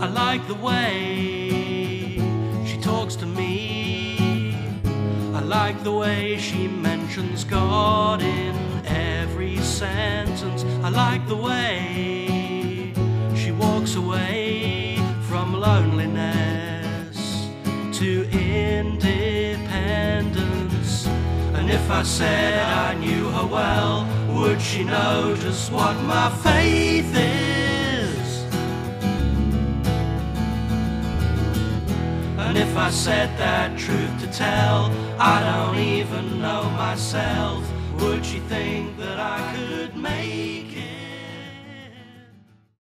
I like the way she talks to me. I like the way she mentions God in every sentence. I like the way she walks away from loneliness to independence. And if I said I knew her well, would she know just what my faith is? And if I said that truth to tell, I don't even know myself, would she think that I could make